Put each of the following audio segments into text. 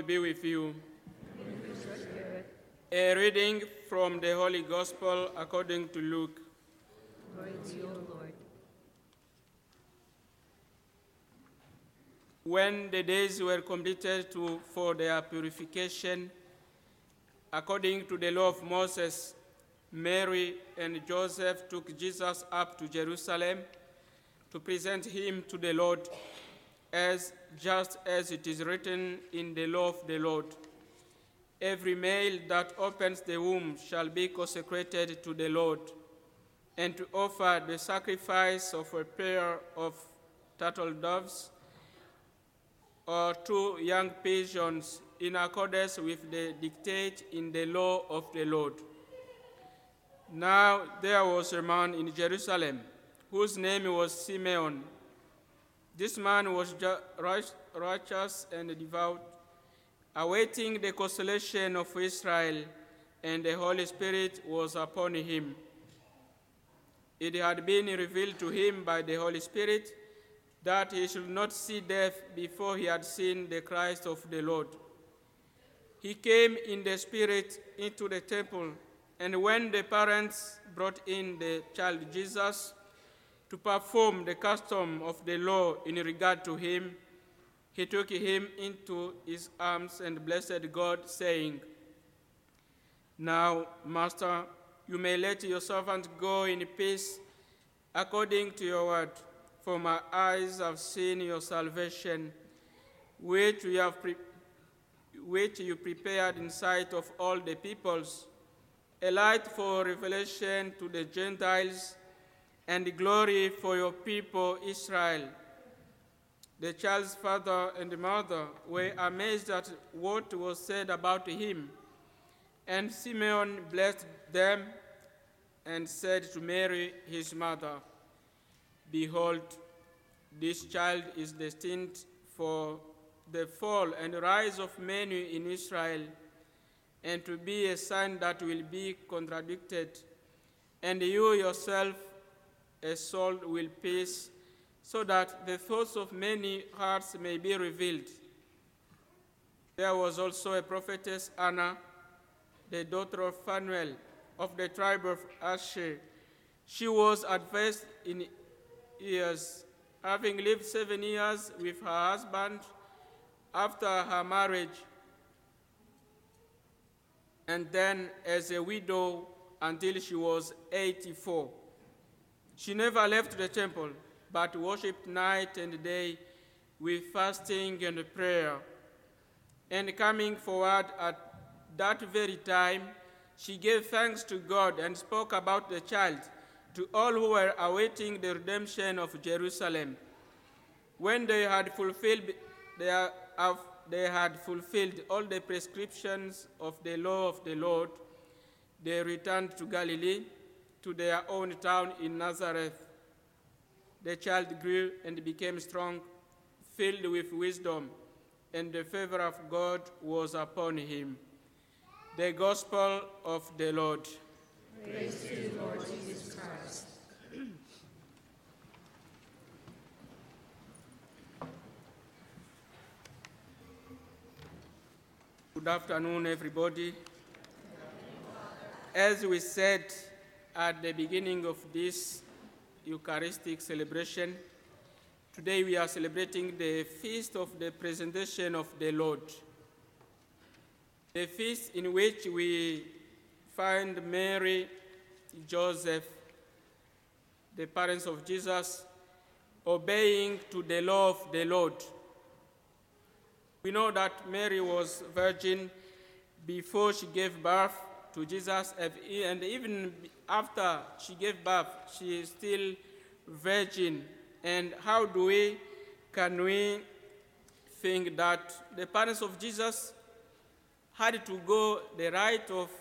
Lord be with you. And with your spirit. A reading from the Holy Gospel according to Luke. Glory to you, O Lord. When the days were completed for their purification, according to the law of Moses, Mary and Joseph took Jesus up to Jerusalem to present him to the Lord, just as it is written in the law of the Lord. Every male that opens the womb shall be consecrated to the Lord, and to offer the sacrifice of a pair of turtle doves or 2 young pigeons in accordance with the dictate in the law of the Lord. Now there was a man in Jerusalem whose name was Simeon. This man was righteous and devout, awaiting the consolation of Israel, and the Holy Spirit was upon him. It had been revealed to him by the Holy Spirit that he should not see death before he had seen the Christ of the Lord. He came in the Spirit into the temple, and when the parents brought in the child Jesus to perform the custom of the law in regard to him, he took him into his arms and blessed God, saying, "Now, Master, you may let your servant go in peace according to your word, for my eyes have seen your salvation, which you prepared in sight of all the peoples, a light for revelation to the Gentiles, and glory for your people Israel." The child's father and mother were amazed at what was said about him, and Simeon blessed them and said to Mary, his mother, "Behold, this child is destined for the fall and rise of many in Israel, and to be a sign that will be contradicted, and you yourself a soul will pierce, so that the thoughts of many hearts may be revealed." There was also a prophetess Anna, the daughter of Phanuel, of the tribe of Asher. She was advanced in years, having lived 7 years with her husband after her marriage, and then as a widow until she was 84. She never left the temple, but worshipped night and day with fasting and prayer. And coming forward at that very time, she gave thanks to God and spoke about the child to all who were awaiting the redemption of Jerusalem. When they had fulfilled all the prescriptions of the law of the Lord, they returned to Galilee, to their own town in Nazareth. The child grew and became strong, filled with wisdom, and the favor of God was upon him. The Gospel of the Lord. Praise to you, Lord Jesus Christ. Good afternoon, everybody. As we said at the beginning of this Eucharistic celebration, today we are celebrating the feast of the presentation of the Lord, the feast in which we find Mary, Joseph, the parents of Jesus, obeying to the law of the Lord. We know that Mary was virgin before she gave birth to Jesus, and even after she gave birth, she is still virgin. And how can we think that the parents of Jesus had to go the rite of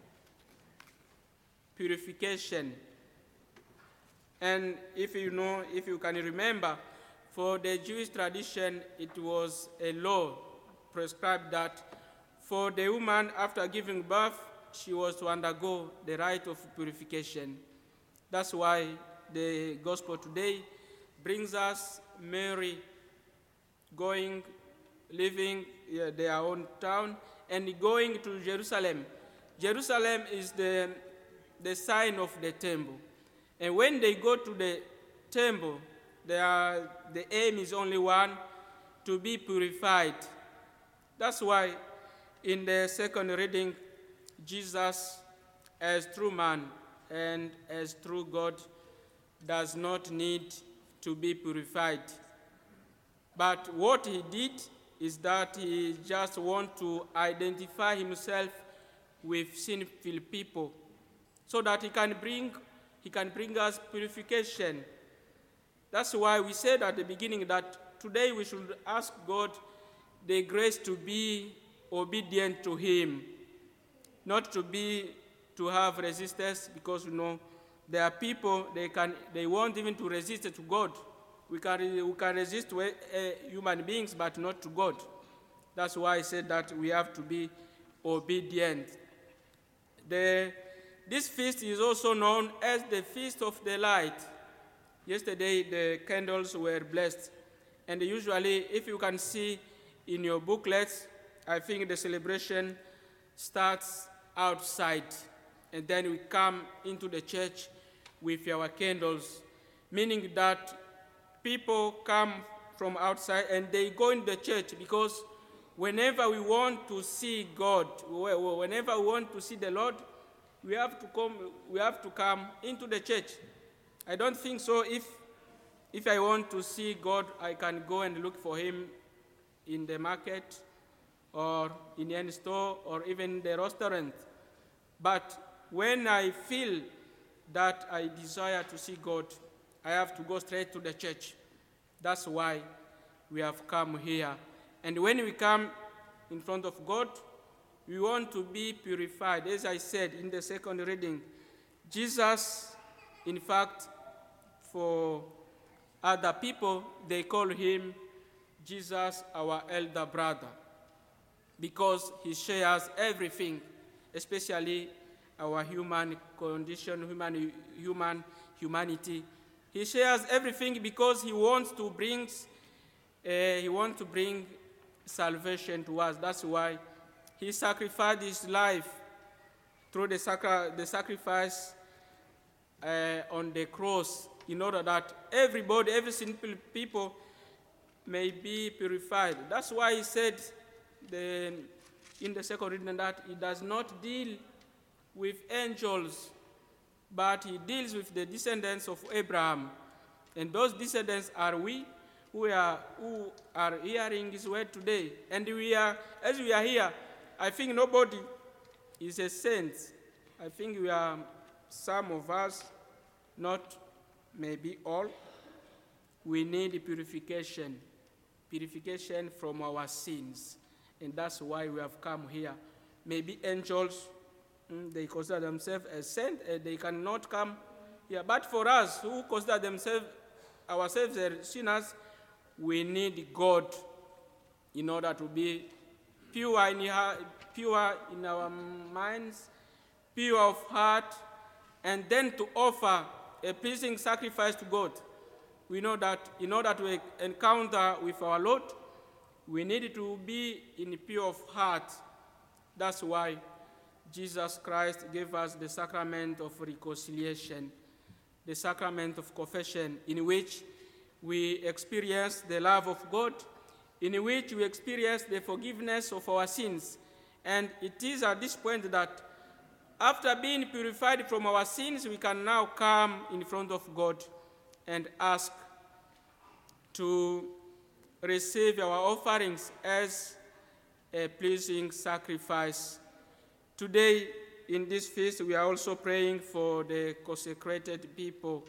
purification? And if you can remember, for the Jewish tradition, it was a law prescribed that for the woman after giving birth, she was to undergo the rite of purification. That's why the gospel today brings us Mary going leaving their own town and going to Jerusalem. Jerusalem is the sign of the temple. And when they go to the temple, the aim is only one, to be purified. That's why in the second reading, Jesus, as true man and as true God, does not need to be purified. But what he did is that he just wants to identify himself with sinful people so that he can bring us purification. That's why we said at the beginning that today we should ask God the grace to be obedient to him, not to have resistance, because there are people they want even to resist to God. We can resist to human beings, but not to God. That's why I said that we have to be obedient. This feast is also known as the Feast of the Light. Yesterday, the candles were blessed. And usually, if you can see in your booklets, I think the celebration starts outside. And then we come into the church with our candles, meaning that people come from outside and they go in the church, because whenever we want to see God, whenever we want to see the Lord, we have to come into the church. I don't think so if I want to see God, I can go and look for him in the market or in any store or even the restaurant. But when I feel that I desire to see God, I have to go straight to the church. That's why we have come here. And when we come in front of God, we want to be purified. As I said in the second reading, Jesus, in fact, for other people, they call him Jesus, our elder brother, because he shares everything, especially our human condition, humanity. He shares everything because he wants to bring salvation to us. That's why he sacrificed his life through the sacrifice on the cross, in order that everybody, every single people, may be purified. That's why he said in the second reading that he does not deal with angels, but he deals with the descendants of Abraham. And those descendants are we who are hearing his word today. And as we are here, I think nobody is a saint. I think we are, some of us, not maybe all, we need purification from our sins. And that's why we have come here. Maybe angels, they consider themselves as saints, they cannot come here. But for us, who consider ourselves as sinners, we need God in order to be pure in our minds, pure of heart, and then to offer a pleasing sacrifice to God. We know that in order to encounter with our Lord, we need to be in pure of heart. That's why Jesus Christ gave us the sacrament of reconciliation, the sacrament of confession, in which we experience the love of God, in which we experience the forgiveness of our sins. And it is at this point that after being purified from our sins, we can now come in front of God and ask to receive our offerings as a pleasing sacrifice. Today, in this feast, we are also praying for the consecrated people,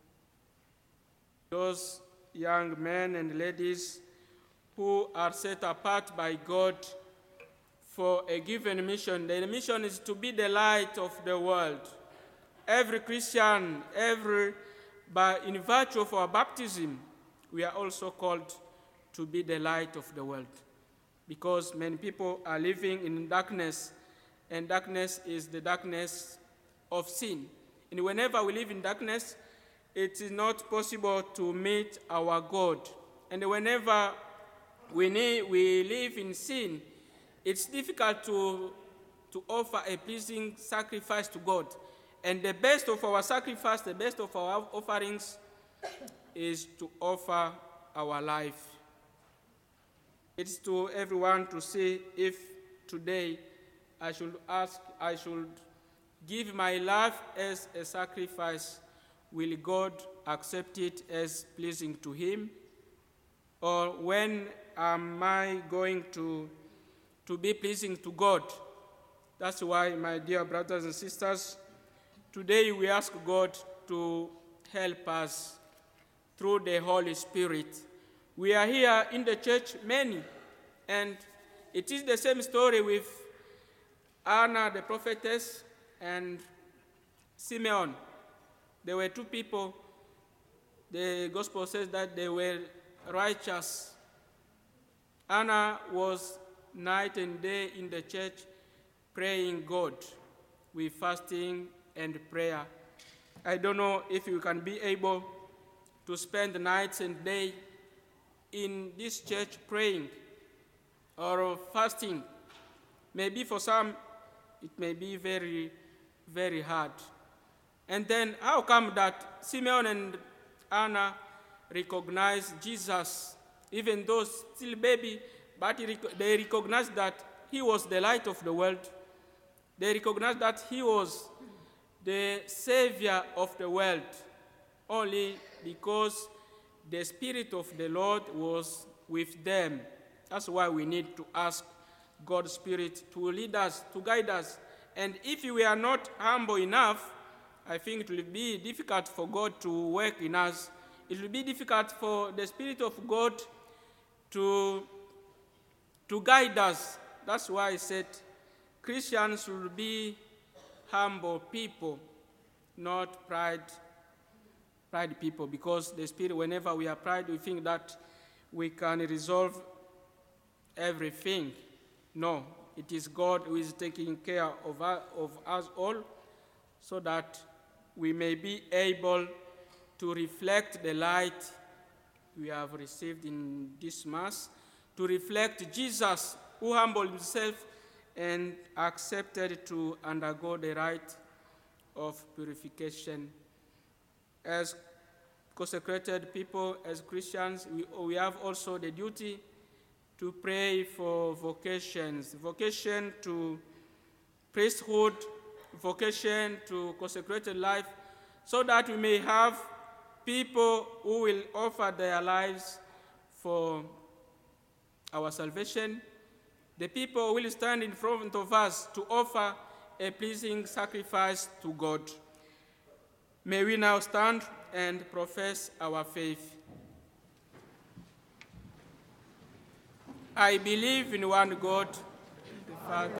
those young men and ladies who are set apart by God for a given mission. The mission is to be the light of the world. Every Christian, in virtue of our baptism, we are also called to be the light of the world, because many people are living in darkness, and darkness is the darkness of sin. And whenever we live in darkness, it is not possible to meet our God. And whenever we live in sin, it's difficult to offer a pleasing sacrifice to God. And the best of our sacrifice, the best of our offerings is to offer our life. It's to everyone to see if today I should give my life as a sacrifice. Will God accept it as pleasing to him? Or when am I going to be pleasing to God? That's why, my dear brothers and sisters, today we ask God to help us through the Holy Spirit. We are here in the church, many, and it is the same story with Anna the prophetess and Simeon. There were two people. The gospel says that they were righteous. Anna was night and day in the church praying God with fasting and prayer. I don't know if you can be able to spend nights and day in this church praying or fasting. Maybe for some it may be very, very hard. And then how come that Simeon and Anna recognized Jesus, even though still baby, but they recognized that he was the light of the world. They recognized that he was the Savior of the world, only because the Spirit of the Lord was with them. That's why we need to ask God's Spirit to lead us, to guide us. And if we are not humble enough, I think it will be difficult for God to work in us. It will be difficult for the Spirit of God to guide us. That's why I said Christians should be humble people, not pride people, because the Spirit, whenever we are pride, we think that we can resolve everything. No, it is God who is taking care of us all, so that we may be able to reflect the light we have received in this Mass, to reflect Jesus, who humbled himself and accepted to undergo the rite of purification. As consecrated people, as Christians, we have also the duty to pray for vocations, vocation to priesthood, vocation to consecrated life, so that we may have people who will offer their lives for our salvation. The people will stand in front of us to offer a pleasing sacrifice to God. May we now stand and profess our faith. I believe in one God, the Father,